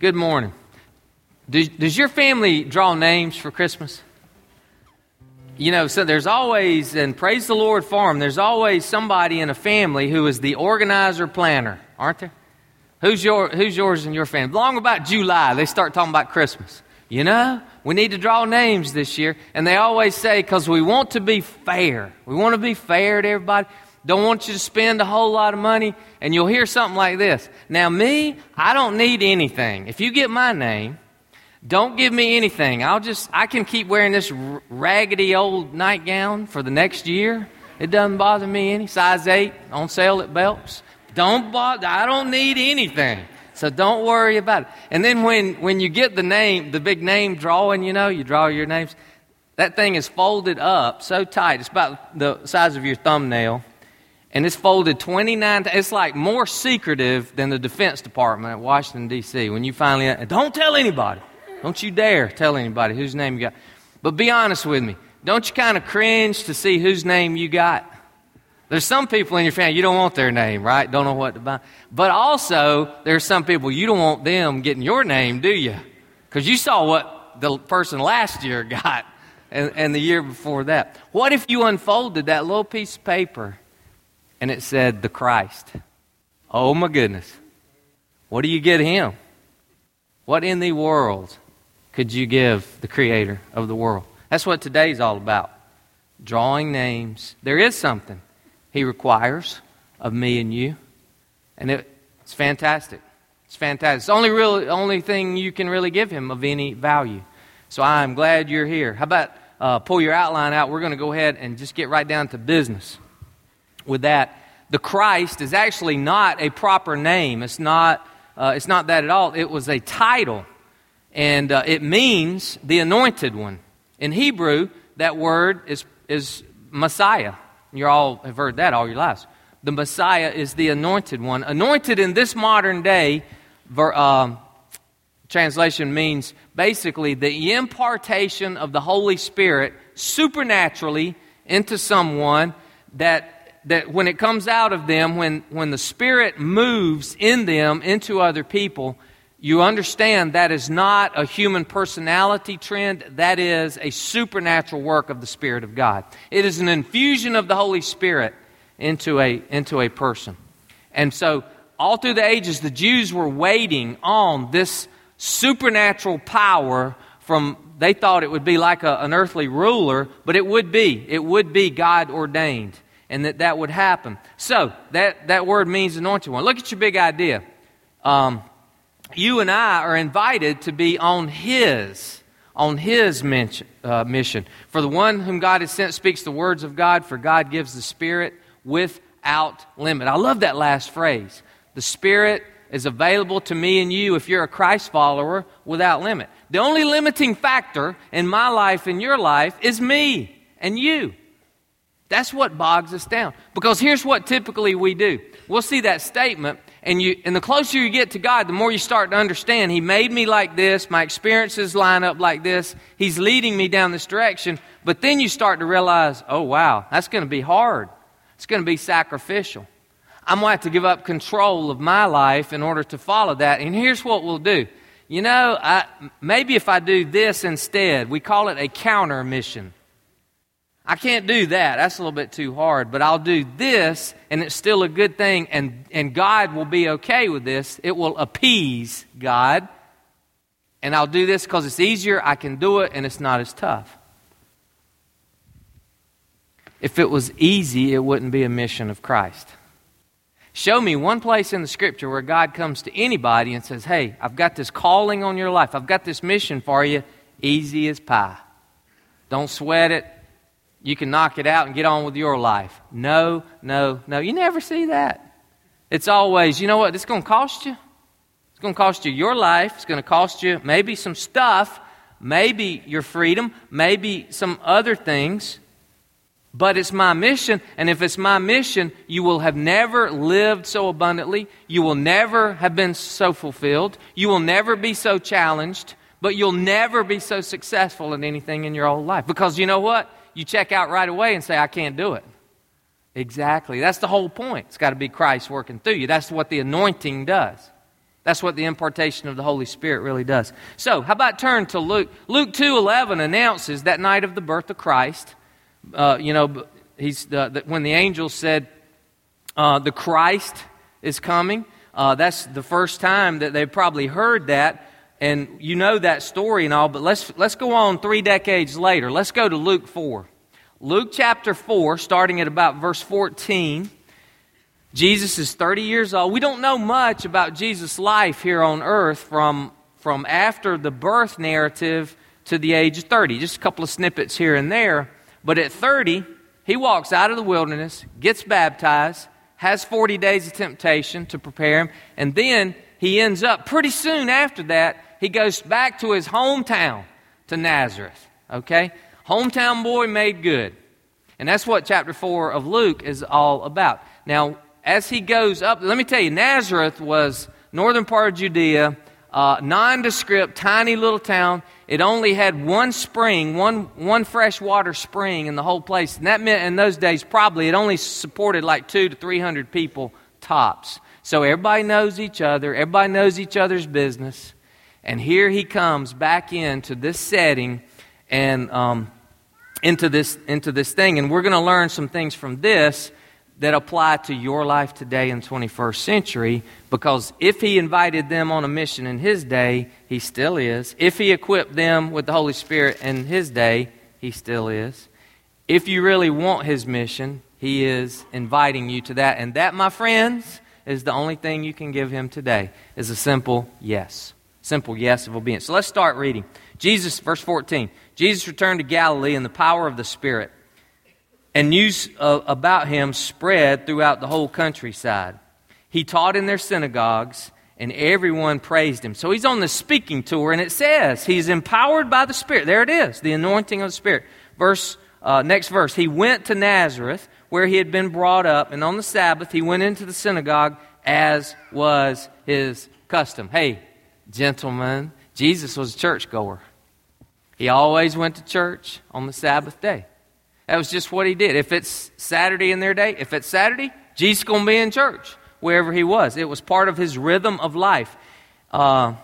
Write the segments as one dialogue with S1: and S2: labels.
S1: Good morning. Does your family draw names for Christmas? You know, so there's always, and praise the Lord for them, there's always somebody in a family who is the organizer planner, aren't there? Who's yours in your family? Long about July, they start talking about Christmas. You know, we need to draw names this year. And they always say, because we want to be fair. We want to be fair to everybody. Don't want you to spend a whole lot of money. And you'll hear something like this. Now me, I don't need anything. If you get my name, don't give me anything. I can keep wearing this raggedy old nightgown for the next year. It doesn't bother me any. Size 8 on sale at Belk's. I don't need anything. So don't worry about it. And then when you get the name, the big name drawing, you know, you draw your names. That thing is folded up so tight. It's about the size of your thumbnail. And it's folded 29 times. It's like more secretive than the Defense Department at Washington, D.C. When you finally, don't tell anybody. Don't you dare tell anybody whose name you got. But be honest with me. Don't you kind of cringe to see whose name you got? There's some people in your family, you don't want their name, right? Don't know what to buy. But also, there's some people, you don't want them getting your name, do you? Because you saw what the person last year got and the year before that. What if you unfolded that little piece of paper and it said, the Christ? Oh, my goodness. What do you get him? What in the world could you give the Creator of the world? That's what today's all about. Drawing names. There is something He requires of me and you. And it's fantastic. It's fantastic. It's the only thing you can really give Him of any value. So I'm glad you're here. How about pull your outline out? We're going to go ahead and just get right down to business with that. The Christ is actually not a proper name. It's not that at all. It was a title. And it means the anointed one. In Hebrew, that word is Messiah. You all have heard that all your lives. The Messiah is the anointed one. Anointed in this modern day translation means basically the impartation of the Holy Spirit supernaturally into someone that when it comes out of them, when the Spirit moves in them into other people, you understand that is not a human personality trend. That is a supernatural work of the Spirit of God. It is an infusion of the Holy Spirit into a person. And so all through the ages, the Jews were waiting on this supernatural power they thought it would be like an earthly ruler, but it would be God ordained. And that would happen. So, that word means anointed one. Look at your big idea. You and I are invited to be on His mission. For the one whom God has sent speaks the words of God, for God gives the Spirit without limit. I love that last phrase. The Spirit is available to me and you if you're a Christ follower without limit. The only limiting factor in my life and your life is me and you. That's what bogs us down. Because here's what typically we do. We'll see that statement, and the closer you get to God, the more you start to understand, He made me like this, my experiences line up like this, He's leading me down this direction. But then you start to realize, oh wow, that's going to be hard. It's going to be sacrificial. I'm going to have to give up control of my life in order to follow that. And here's what we'll do. You know, maybe if I do this instead, we call it a counter mission. I can't do that. That's a little bit too hard. But I'll do this, and it's still a good thing, and God will be okay with this. It will appease God. And I'll do this because it's easier, I can do it, and it's not as tough. If it was easy, it wouldn't be a mission of Christ. Show me one place in the Scripture where God comes to anybody and says, hey, I've got this calling on your life. I've got this mission for you. Easy as pie. Don't sweat it. You can knock it out and get on with your life. No. You never see that. It's always, you know what, it's going to cost you. It's going to cost you your life. It's going to cost you maybe some stuff, maybe your freedom, maybe some other things. But it's my mission, and if it's my mission, you will have never lived so abundantly. You will never have been so fulfilled. You will never be so challenged, but you'll never be so successful in anything in your whole life. Because you know what? You check out right away and say, I can't do it. Exactly. That's the whole point. It's got to be Christ working through you. That's what the anointing does. That's what the impartation of the Holy Spirit really does. So, how about turn to Luke? Luke 2:11 announces that night of the birth of Christ. When the angel said, the Christ is coming, that's the first time that they've probably heard that. And you know that story and all, but let's go on 3 decades later. Let's go to Luke 4. Luke chapter 4, starting at about verse 14. Jesus is 30 years old. We don't know much about Jesus' life here on earth from after the birth narrative to the age of 30. Just a couple of snippets here and there. But at 30, he walks out of the wilderness, gets baptized, has 40 days of temptation to prepare him, and then he ends up, pretty soon after that, he goes back to his hometown, to Nazareth. Okay? Hometown boy made good. And that's what chapter 4 of Luke is all about. Now, as he goes up, let me tell you, Nazareth was northern part of Judea, nondescript, tiny little town. It only had one spring, one freshwater spring in the whole place. And that meant in those days, probably it only supported like 200 to 300 people tops. So everybody knows each other. Everybody knows each other's business. And here he comes back into this setting and into this thing. And we're going to learn some things from this that apply to your life today in the 21st century, because if he invited them on a mission in his day, he still is. If he equipped them with the Holy Spirit in his day, he still is. If you really want his mission, he is inviting you to that. And that, my friends, is the only thing you can give him today, is a simple yes. Simple yes of obedience. So let's start reading. Jesus, verse 14. Jesus returned to Galilee in the power of the Spirit, and news about him spread throughout the whole countryside. He taught in their synagogues, and everyone praised him. So he's on the speaking tour, and it says he's empowered by the Spirit. There it is, the anointing of the Spirit. Next verse. He went to Nazareth, where he had been brought up, and on the Sabbath he went into the synagogue, as was his custom. Hey, gentlemen, Jesus was a churchgoer. He always went to church on the Sabbath day. That was just what he did. If it's Saturday in their day, if it's Saturday, Jesus is going to be in church wherever he was. It was part of his rhythm of life. As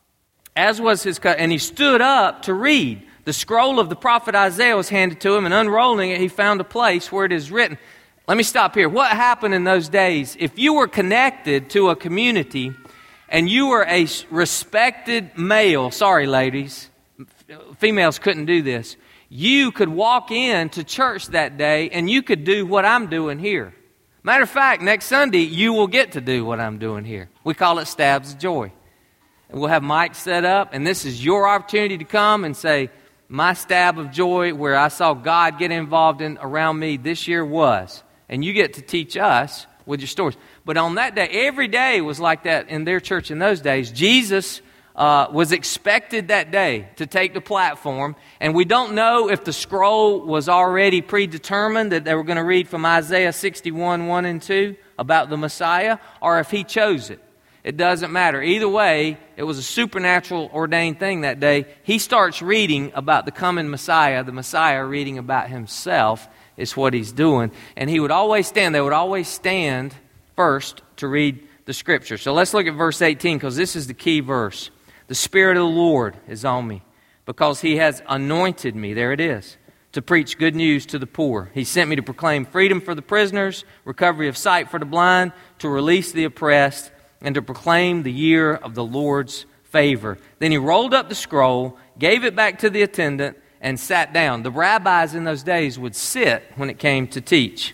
S1: was his custom. And he stood up to read. The scroll of the prophet Isaiah was handed to him, and unrolling it, he found a place where it is written. Let me stop here. What happened in those days? If you were connected to a community and you were a respected male, sorry ladies, females couldn't do this. You could walk into church that day and you could do what I'm doing here. Matter of fact, next Sunday, you will get to do what I'm doing here. We call it Stabs of Joy. And we'll have mics set up, and this is your opportunity to come and say, my stab of joy where I saw God get involved in around me this year was. And you get to teach us with your stories. But on that day, every day was like that in their church in those days. Jesus was expected that day to take the platform. And we don't know if the scroll was already predetermined, that they were going to read from Isaiah 61, 1 and 2 about the Messiah, or if he chose it. It doesn't matter. Either way, it was a supernatural ordained thing that day. He starts reading about the coming Messiah. The Messiah reading about himself is what he's doing. And he would always stand. They would always stand first to read the Scripture. So let's look at verse 18, because this is the key verse. The Spirit of the Lord is on me, because he has anointed me, there it is, to preach good news to the poor. He sent me to proclaim freedom for the prisoners, recovery of sight for the blind, to release the oppressed, and to proclaim the year of the Lord's favor. Then he rolled up the scroll, gave it back to the attendant, and sat down. The rabbis in those days would sit when it came to teach.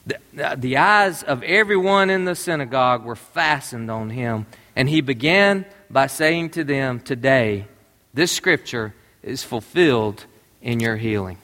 S1: The eyes of everyone in the synagogue were fastened on him, and he began by saying to them, today, this Scripture is fulfilled in your hearing.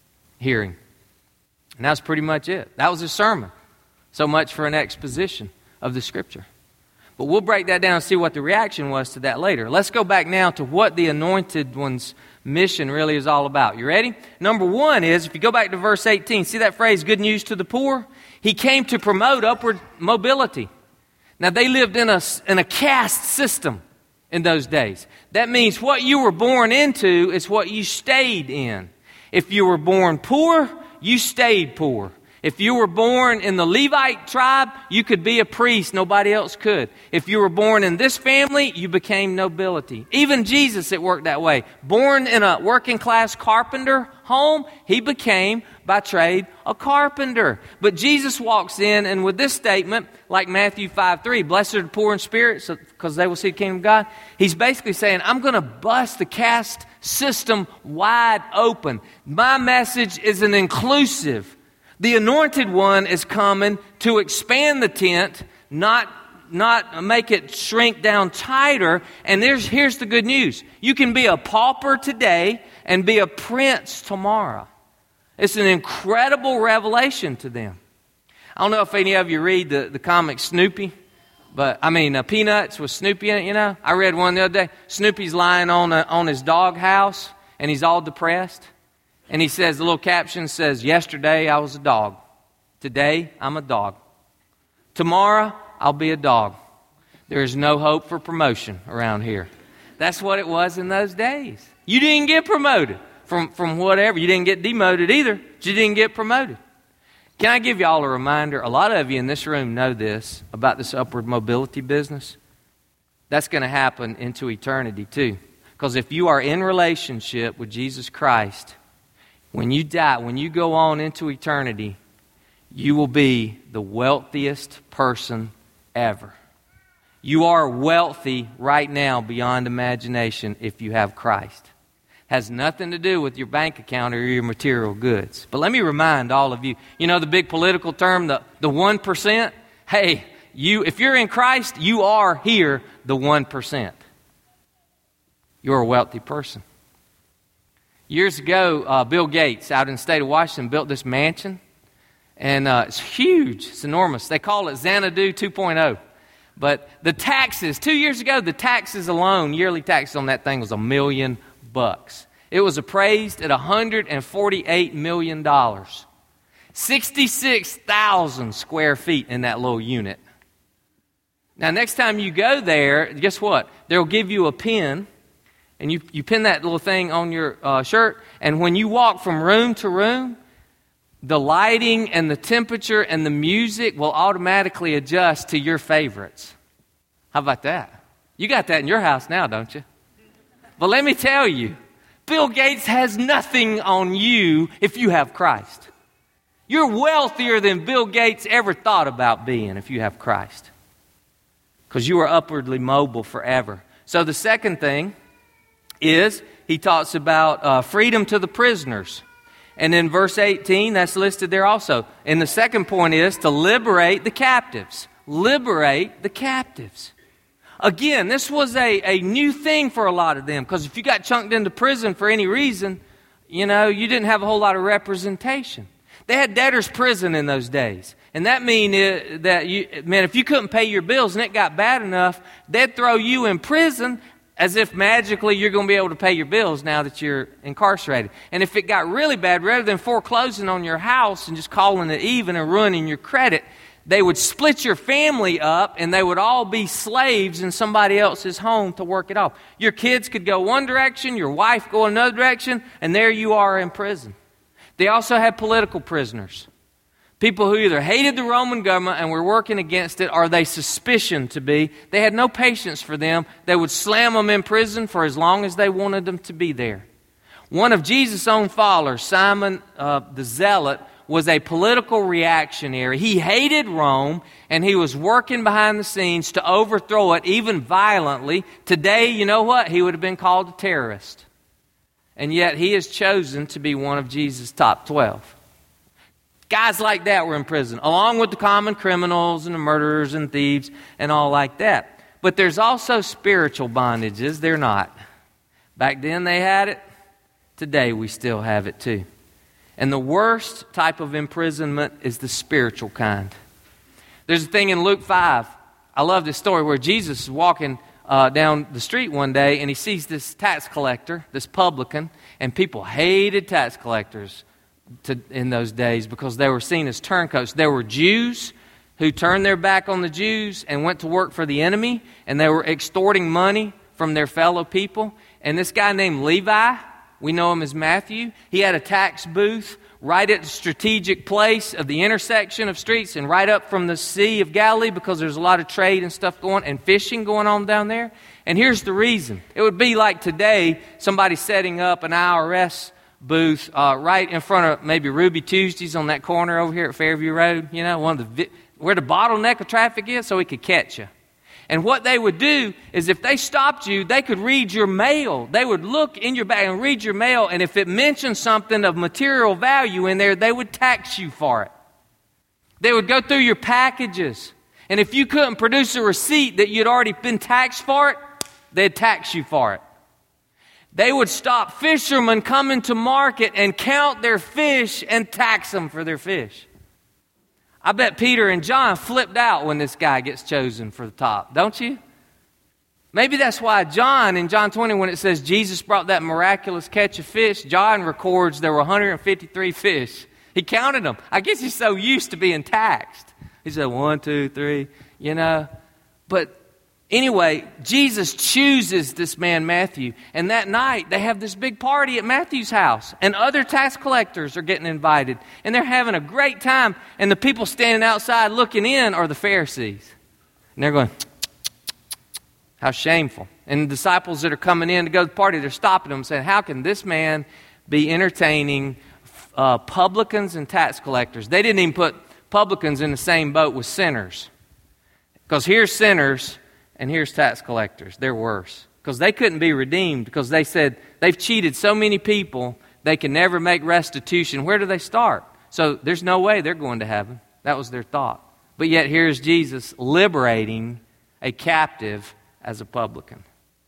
S1: And that's pretty much it. That was his sermon. So much for an exposition of the Scripture. But we'll break that down and see what the reaction was to that later. Let's go back now to what the Anointed One's mission really is all about. You ready? Number one is, if you go back to verse 18, see that phrase, good news to the poor? He came to promote upward mobility. Now, they lived in a caste system in those days. That means what you were born into is what you stayed in. If you were born poor, you stayed poor. If you were born in the Levite tribe, you could be a priest. Nobody else could. If you were born in this family, you became nobility. Even Jesus, it worked that way. Born in a working class carpenter home, he became, by trade, a carpenter. But Jesus walks in, and with this statement, like Matthew 5:3, blessed are the poor in spirit, because they will see the kingdom of God. He's basically saying, I'm going to bust the caste system wide open. My message is an inclusive. The anointed one is coming to expand the tent, not make it shrink down tighter. And here's the good news. You can be a pauper today and be a prince tomorrow. It's an incredible revelation to them. I don't know if any of you read the comic Snoopy, Peanuts with Snoopy in it, you know. I read one the other day. Snoopy's lying on his dog house, and he's all depressed. And he says, the little caption says, yesterday I was a dog. Today I'm a dog. Tomorrow I'll be a dog. There is no hope for promotion around here. That's what it was in those days. You didn't get promoted from whatever. You didn't get demoted either, but you didn't get promoted. Can I give you all a reminder? A lot of you in this room know this about this upward mobility business. That's going to happen into eternity too. Because if you are in relationship with Jesus Christ, when you die, when you go on into eternity, you will be the wealthiest person ever. You are wealthy right now beyond imagination if you have Christ. Has nothing to do with your bank account or your material goods. But let me remind all of you, you know the big political term, the 1%? Hey, if you're in Christ, you are here the 1%. You're a wealthy person. Years ago, Bill Gates out in the state of Washington built this mansion. And it's huge. It's enormous. They call it Xanadu 2.0. But the taxes, 2 years ago, the taxes alone, yearly taxes on that thing was $1 million. It was appraised at $148 million. 66,000 square feet in that little unit. Now, next time you go there, guess what? They'll give you a pin. And you pin that little thing on your shirt, and when you walk from room to room, the lighting and the temperature and the music will automatically adjust to your favorites. How about that? You got that in your house now, don't you? But let me tell you, Bill Gates has nothing on you if you have Christ. You're wealthier than Bill Gates ever thought about being if you have Christ. Because you are upwardly mobile forever. So the second thing is he talks about freedom to the prisoners. And in verse 18, that's listed there also. And the second point is to liberate the captives. Liberate the captives. Again, this was a new thing for a lot of them. Because if you got chunked into prison for any reason, you didn't have a whole lot of representation. They had debtor's prison in those days. And that meant if you couldn't pay your bills and it got bad enough, they'd throw you in prison as if magically you're going to be able to pay your bills now that you're incarcerated. And if it got really bad, rather than foreclosing on your house and just calling it even and ruining your credit, they would split your family up and they would all be slaves in somebody else's home to work it off. Your kids could go one direction, your wife go another direction, and there you are in prison. They also had political prisoners. People who either hated the Roman government and were working against it, or they suspicioned to be. They had no patience for them. They would slam them in prison for as long as they wanted them to be there. One of Jesus' own followers, Simon the Zealot, was a political reactionary. He hated Rome, and he was working behind the scenes to overthrow it, even violently. Today, you know what? He would have been called a terrorist. And yet, he is chosen to be one of Jesus' top 12. Guys like that were in prison, along with the common criminals and the murderers and thieves and all like that. But there's also spiritual bondages. They're not. Back then they had it. Today we still have it too. And the worst type of imprisonment is the spiritual kind. There's a thing in Luke 5. I love this story where Jesus is walking down the street one day and he sees this tax collector, this publican, and people hated tax collectors in those days because they were seen as turncoats. There were Jews who turned their back on the Jews and went to work for the enemy, and they were extorting money from their fellow people. And this guy named Levi, we know him as Matthew, he had a tax booth right at the strategic place of the intersection of streets and right up from the Sea of Galilee, because there's a lot of trade and stuff going and fishing going on down there. And here's the reason. It would be like today, somebody setting up an IRS booth right in front of maybe Ruby Tuesdays on that corner over here at Fairview Road, you know, where the bottleneck of traffic is, so he could catch you. And what they would do is if they stopped you, they could read your mail. They would look in your bag and read your mail, and if it mentioned something of material value in there, they would tax you for it. They would go through your packages, and if you couldn't produce a receipt that you'd already been taxed for it, they'd tax you for it. They would stop fishermen coming to market and count their fish and tax them for their fish. I bet Peter and John flipped out when this guy gets chosen for the top, don't you? Maybe that's why John, in John 20, when it says Jesus brought that miraculous catch of fish, John records there were 153 fish. He counted them. I guess he's so used to being taxed. He said 1, 2, 3, you know. But anyway, Jesus chooses this man Matthew. And that night, they have this big party at Matthew's house. And other tax collectors are getting invited. And they're having a great time. And the people standing outside looking in are the Pharisees. And they're going, how shameful. And the disciples that are coming in to go to the party, they're stopping them saying, how can this man be entertaining publicans and tax collectors? They didn't even put publicans in the same boat with sinners. Because here's sinners and here's tax collectors. They're worse. Because they couldn't be redeemed. Because they said they've cheated so many people, they can never make restitution. Where do they start? So there's no way they're going to heaven. That was their thought. But yet here's Jesus liberating a captive as a publican.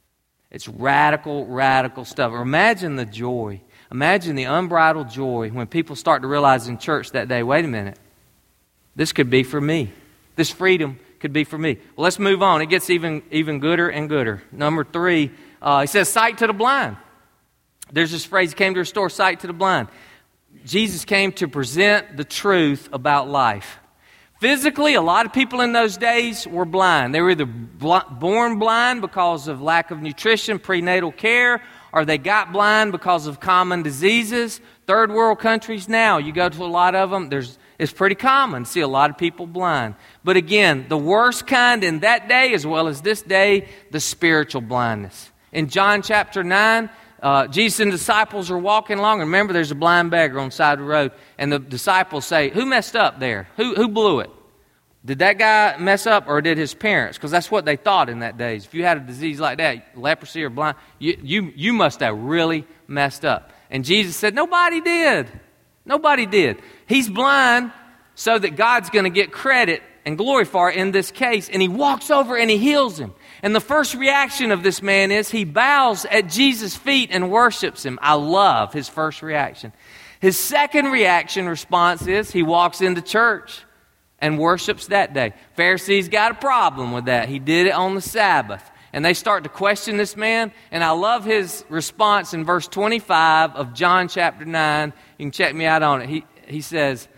S1: It's radical, radical stuff. Imagine the joy. Imagine the unbridled joy when people start to realize in church that day, wait a minute, this could be for me. This freedom could be for me. Well, let's move on. It gets even gooder and gooder. Number 3, he says, sight to the blind. There's this phrase, he came to restore sight to the blind. Jesus came to present the truth about life. Physically, a lot of people in those days were blind. They were either born blind because of lack of nutrition, prenatal care, or they got blind because of common diseases. Third world countries now, you go to a lot of them, it's pretty common to see a lot of people blind. But again, the worst kind in that day as well as this day, the spiritual blindness. In John chapter 9, Jesus and the disciples are walking along. Remember, there's a blind beggar on the side of the road. And the disciples say, who messed up there? Who blew it? Did that guy mess up or did his parents? Because that's what they thought in that days. If you had a disease like that, leprosy or blind, you must have really messed up. And Jesus said, nobody did. Nobody did. He's blind so that God's going to get credit and glory for it in this case. And he walks over and he heals him. And the first reaction of this man is he bows at Jesus' feet and worships him. I love his first reaction. His second response is he walks into church and worships that day. Pharisees got a problem with that. He did it on the Sabbath. And they start to question this man. And I love his response in verse 25 of John chapter 9. You can check me out on it. He says,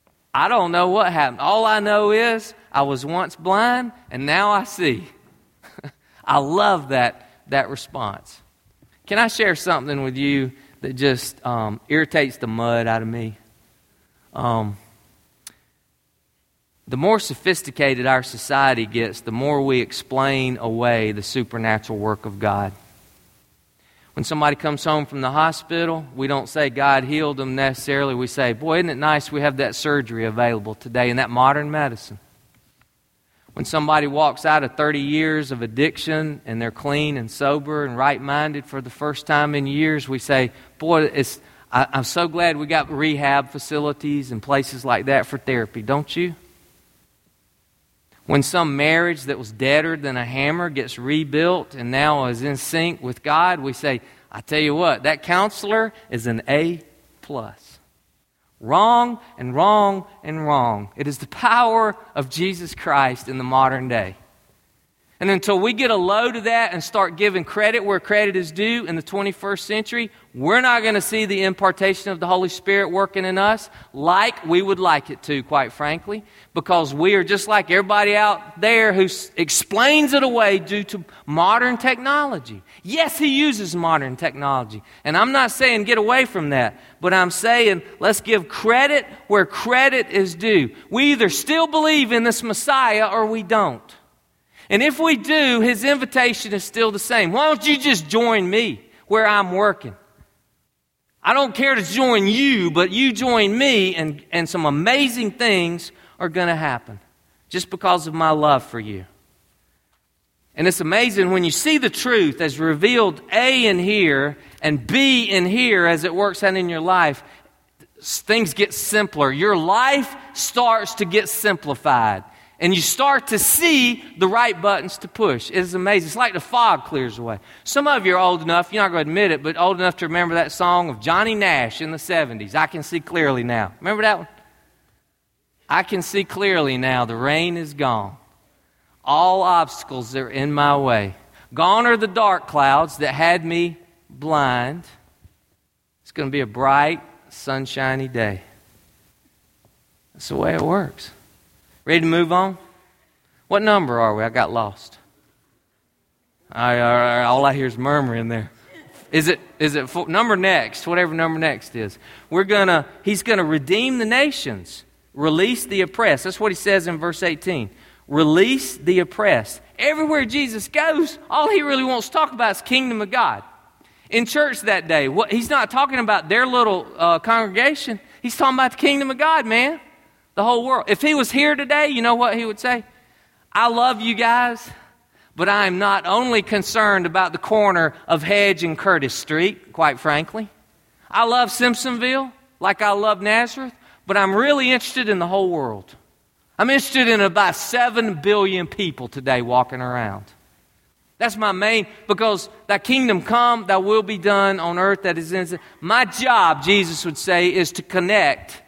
S1: I don't know what happened. All I know is I was once blind and now I see. I love that response. Can I share something with you that just irritates the mud out of me? The more sophisticated our society gets, the more we explain away the supernatural work of God. When somebody comes home from the hospital, we don't say God healed them necessarily. We say, boy, isn't it nice we have that surgery available today in that modern medicine. When somebody walks out of 30 years of addiction and they're clean and sober and right-minded for the first time in years, we say, boy, I'm so glad we got rehab facilities and places like that for therapy, don't you? When some marriage that was deader than a hammer gets rebuilt and now is in sync with God, we say, I tell you what, that counselor is an A+. Wrong and wrong and wrong. It is the power of Jesus Christ in the modern day. And until we get a load of that and start giving credit where credit is due in the 21st century, we're not going to see the impartation of the Holy Spirit working in us like we would like it to, quite frankly, because we are just like everybody out there who explains it away due to modern technology. Yes, he uses modern technology, and I'm not saying get away from that, but I'm saying let's give credit where credit is due. We either still believe in this Messiah or we don't. And if we do, his invitation is still the same. Why don't you just join me where I'm working? I don't care to join you, but you join me, and some amazing things are going to happen just because of my love for you. And it's amazing when you see the truth as revealed A in here and B in here as it works out in your life, things get simpler. Your life starts to get simplified. And you start to see the right buttons to push. It is amazing. It's like the fog clears away. Some of you are old enough, you're not going to admit it, but old enough to remember that song of Johnny Nash in the 70s. I can see clearly now. Remember that one? I can see clearly now. The rain is gone. All obstacles are in my way. Gone are the dark clouds that had me blind. It's going to be a bright, sunshiny day. That's the way it works. Ready to move on? What number are we? I got lost. All I hear is murmuring there. Is it number next? Whatever number next is. He's gonna redeem the nations, release the oppressed. That's what he says in verse 18. Release the oppressed. Everywhere Jesus goes, all he really wants to talk about is kingdom of God. In church that day, he's not talking about their little congregation. He's talking about the kingdom of God, man. The whole world. If he was here today, you know what he would say? I love you guys, but I am not only concerned about the corner of Hedge and Curtis Street, quite frankly. I love Simpsonville like I love Nazareth, but I'm really interested in the whole world. I'm interested in about 7 billion people today walking around. That's my main, because thy kingdom come, thy will be done on earth that is in. My job, Jesus would say, is to connect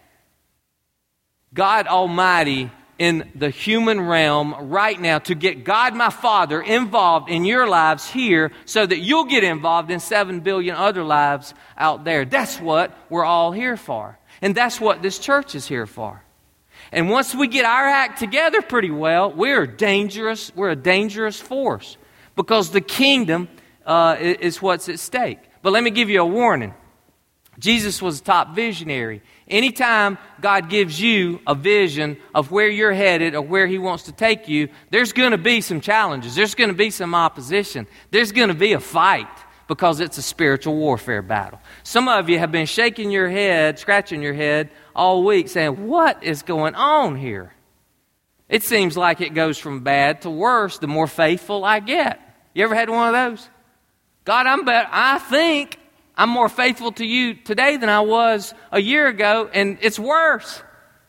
S1: God Almighty in the human realm right now, to get God my Father involved in your lives here so that you'll get involved in 7 billion other lives out there. That's what we're all here for. And that's what this church is here for. And once we get our act together pretty well, we're a dangerous force, because the kingdom is what's at stake. But let me give you a warning. Jesus was a top visionary. Anytime God gives you a vision of where you're headed or where he wants to take you, there's going to be some challenges. There's going to be some opposition. There's going to be a fight, because it's a spiritual warfare battle. Some of you have been shaking your head, scratching your head all week saying, what is going on here? It seems like it goes from bad to worse the more faithful I get. You ever had one of those? God, I think I'm more faithful to you today than I was a year ago, and it's worse.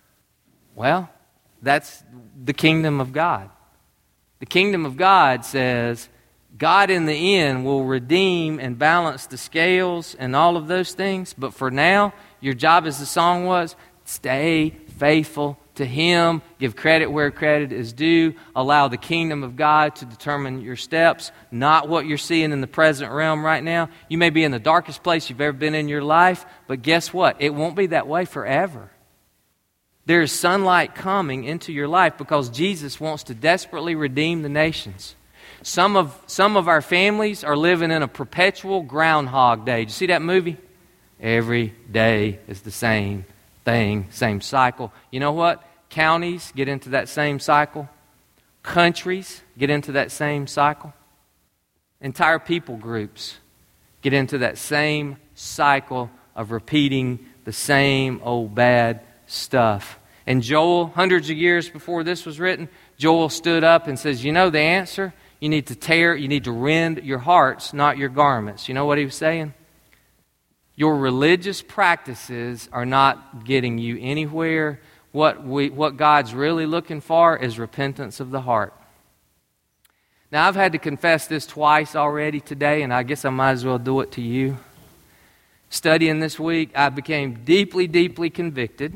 S1: Well, that's the kingdom of God. The kingdom of God says God in the end will redeem and balance the scales and all of those things. But for now, your job, as the song was, stay faithful to him. Give credit where credit is due. Allow the kingdom of God to determine your steps, not what you're seeing in the present realm right now. You may be in the darkest place you've ever been in your life, but guess what? It won't be that way forever. There is sunlight coming into your life because Jesus wants to desperately redeem the nations. Some of our families are living in a perpetual Groundhog Day. Did you see that movie? Every day is the same thing, same cycle. You know what? Counties get into that same cycle. Countries get into that same cycle. Entire people groups get into that same cycle of repeating the same old bad stuff. And Joel, hundreds of years before this was written, Joel stood up and says, you know the answer? You need to rend your hearts, not your garments. You know what he was saying? Your religious practices are not getting you anywhere. What God's really looking for is repentance of the heart. Now, I've had to confess this twice already today, and I guess I might as well do it to you. Studying this week, I became deeply, deeply convicted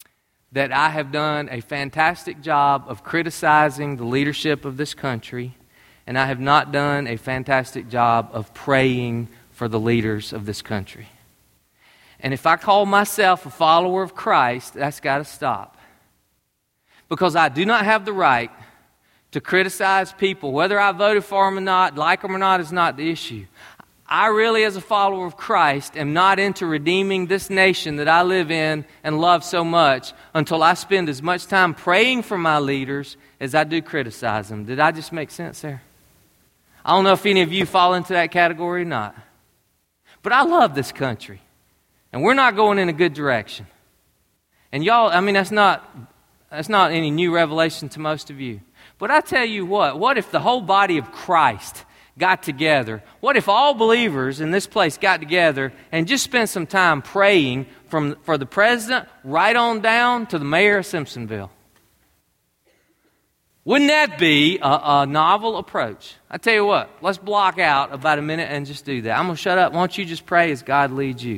S1: that I have done a fantastic job of criticizing the leadership of this country and I have not done a fantastic job of praying for the leaders of this country. And if I call myself a follower of Christ, that's got to stop. Because I do not have the right to criticize people. Whether I voted for them or not, like them or not, is not the issue. I really, as a follower of Christ, am not into redeeming this nation that I live in and love so much until I spend as much time praying for my leaders as I do criticize them. Did I just make sense there? I don't know if any of you fall into that category or not. But I love this country. And we're not going in a good direction. And y'all, I mean, that's not any new revelation to most of you. But I tell you what if the whole body of Christ got together? What if all believers in this place got together and just spent some time praying for the president right on down to the mayor of Simpsonville? Wouldn't that be a novel approach? I tell you what, let's block out about a minute and just do that. I'm going to shut up. Why don't you just pray as God leads you?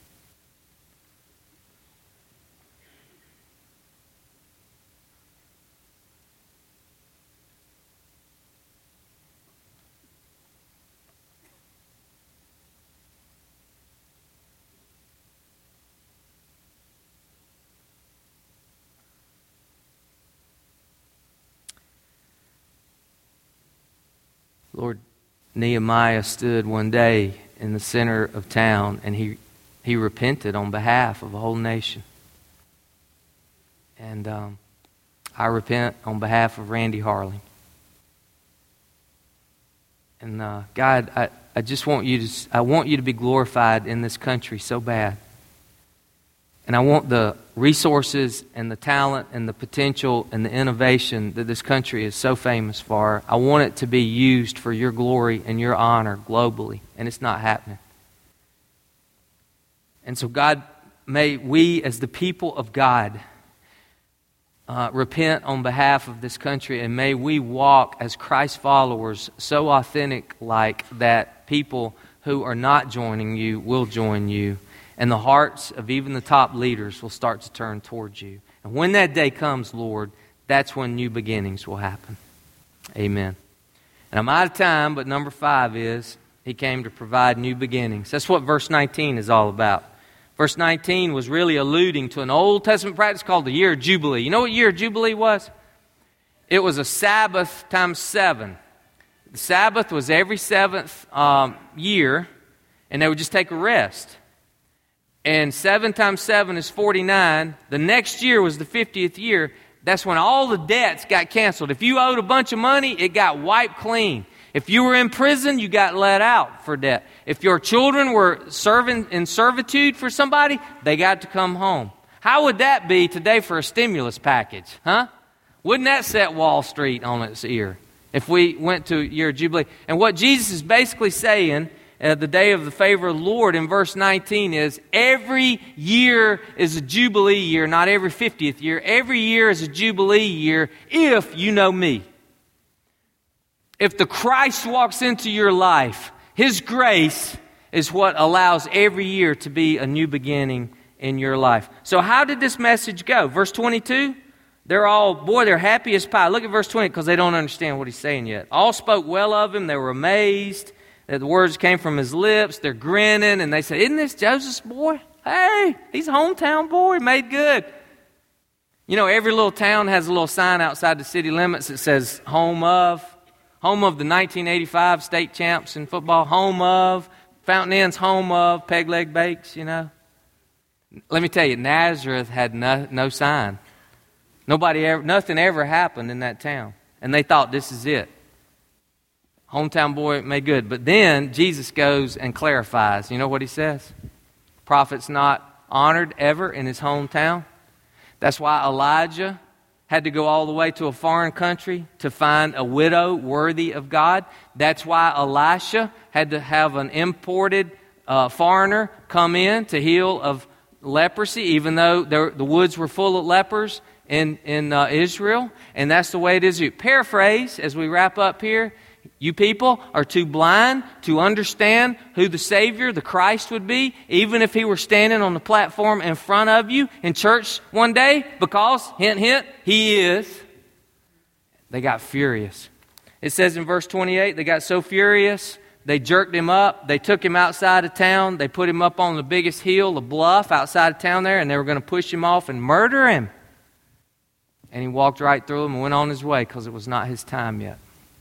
S1: Lord, Nehemiah stood one day in the center of town and he repented on behalf of a whole nation. And I repent on behalf of Randy Harling. And God, I just want you to be glorified in this country so bad. And I want the resources and the talent and the potential and the innovation that this country is so famous for. I want it to be used for your glory and your honor globally. And it's not happening. And so God, may we as the people of God repent on behalf of this country, and may we walk as Christ followers so authentic like that people who are not joining you will join you. And the hearts of even the top leaders will start to turn towards you. And when that day comes, Lord, that's when new beginnings will happen. Amen. And I'm out of time, but number 5 is He came to provide new beginnings. That's what verse 19 is all about. Verse 19 was really alluding to an Old Testament practice called the year of Jubilee. You know what year of Jubilee was? It was a Sabbath times 7. The Sabbath was every 7th year, and they would just take a rest. And 7 times 7 is 49. The next year was the 50th year. That's when all the debts got canceled. If you owed a bunch of money, it got wiped clean. If you were in prison, you got let out for debt. If your children were serving in servitude for somebody, they got to come home. How would that be today for a stimulus package? Huh? Wouldn't that set Wall Street on its ear if we went to year of Jubilee? And what Jesus is basically saying, the day of the favor of the Lord in verse 19 is every year is a Jubilee year, not every 50th year. Every year is a Jubilee year if you know me. If the Christ walks into your life, His grace is what allows every year to be a new beginning in your life. So how did this message go? Verse 22, they're happy as pie. Look at verse 20 because they don't understand what He's saying yet. All spoke well of Him. They were amazed that the words came from His lips. They're grinning and they said, "Isn't this Joseph's boy? Hey, he's a hometown boy, made good." You know, every little town has a little sign outside the city limits that says home of the 1985 state champs in football, home of, Fountain Inn's home of, Peg Leg Bakes, you know. Let me tell you, Nazareth had no sign. Nothing ever happened in that town. And they thought this is it. Hometown boy made good. But then Jesus goes and clarifies. You know what He says? Prophet's not honored ever in his hometown. That's why Elijah had to go all the way to a foreign country to find a widow worthy of God. That's why Elisha had to have an imported foreigner come in to heal of leprosy, even though the woods were full of lepers in Israel. And that's the way it is. Paraphrase as we wrap up here. You people are too blind to understand who the Savior, the Christ, would be, even if He were standing on the platform in front of you in church one day, because, hint, hint, He is. They got furious. It says in verse 28, they got so furious, they jerked him up, they took him outside of town, they put him up on the biggest hill, the bluff outside of town there, and they were going to push him off and murder him. And he walked right through them and went on his way because it was not his time yet.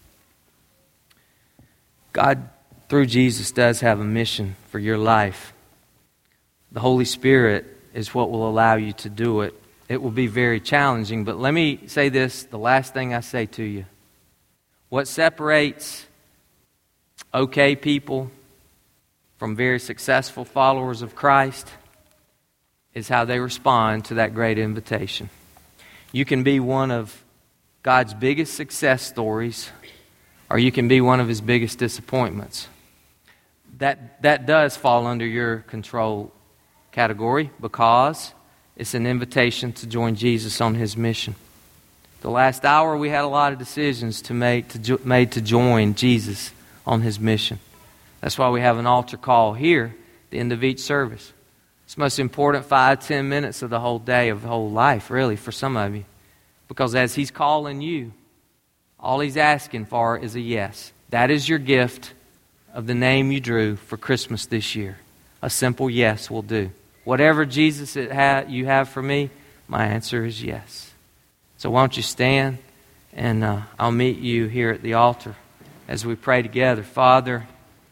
S1: God, through Jesus, does have a mission for your life. The Holy Spirit is what will allow you to do it. It will be very challenging, but let me say this, the last thing I say to you. What separates okay people from very successful followers of Christ is how they respond to that great invitation. You can be one of God's biggest success stories, or you can be one of His biggest disappointments. That does fall under your control category because it's an invitation to join Jesus on His mission. The last hour we had a lot of decisions to make to join Jesus on His mission. That's why we have an altar call here at the end of each service. It's the most important 5-10 minutes of the whole day, of the whole life, really, for some of you. Because as He's calling you, all He's asking for is a yes. That is your gift of the name you drew for Christmas this year. A simple yes will do. Whatever Jesus you have for me, my answer is yes. So why don't you stand, and I'll meet you here at the altar as we pray together. Father,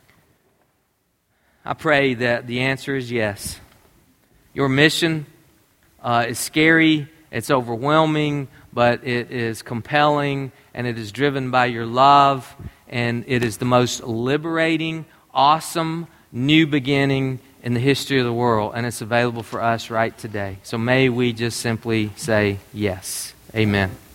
S1: I pray that the answer is yes. Your mission is scary, it's overwhelming, but it is compelling, and it is driven by your love, and it is the most liberating, awesome, new beginning in the history of the world, and it's available for us right today. So may we just simply say yes. Amen.